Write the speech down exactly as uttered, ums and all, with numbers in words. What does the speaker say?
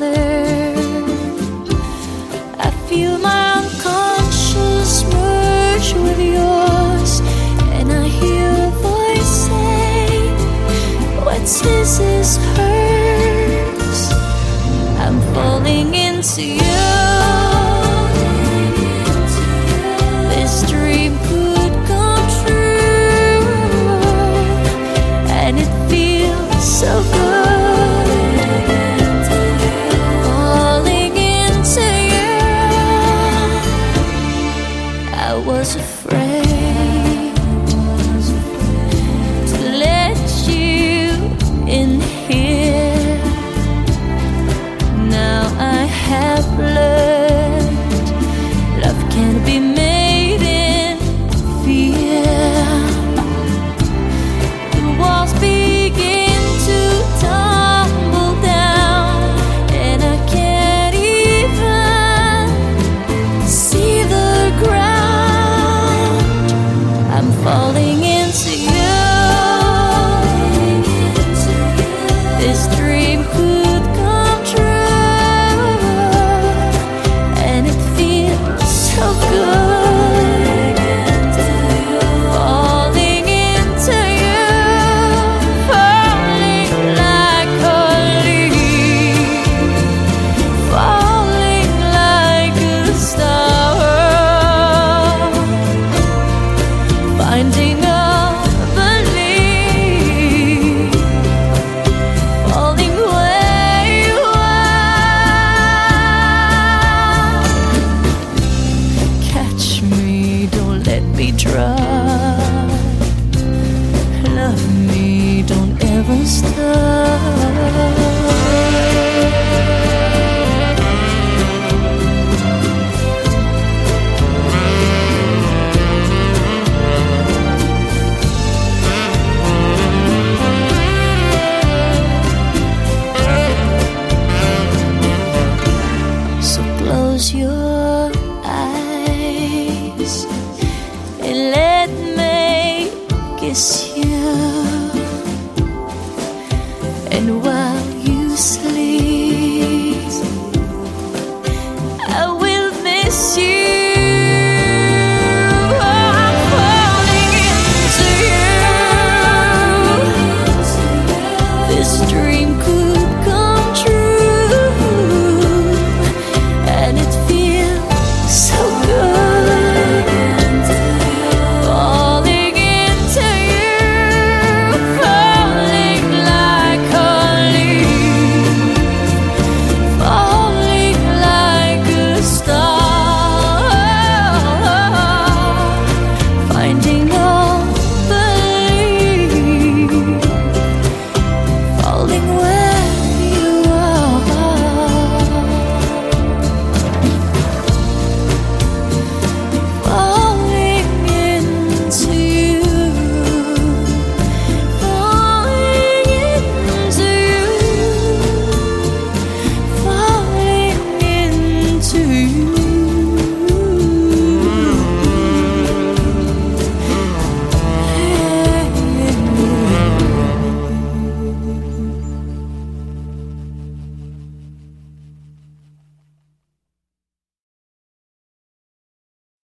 together. I feel my unconscious merge with yours, and I hear a voice say, what's his is hers. I'm falling into you. This dream could come true, and it feels so good. Falling into you. I was afraid to let you in here. Now I have learned love can't be made in fear. The walls begin to tumble down, and I can't even see the ground. I'm falling into you. This dream could come true, and it feels so good. Falling into you, falling like a leaf, falling like a star, finding a belief, falling where you are. Catch me, don't let me drop. Love me, don't ever stop. So close your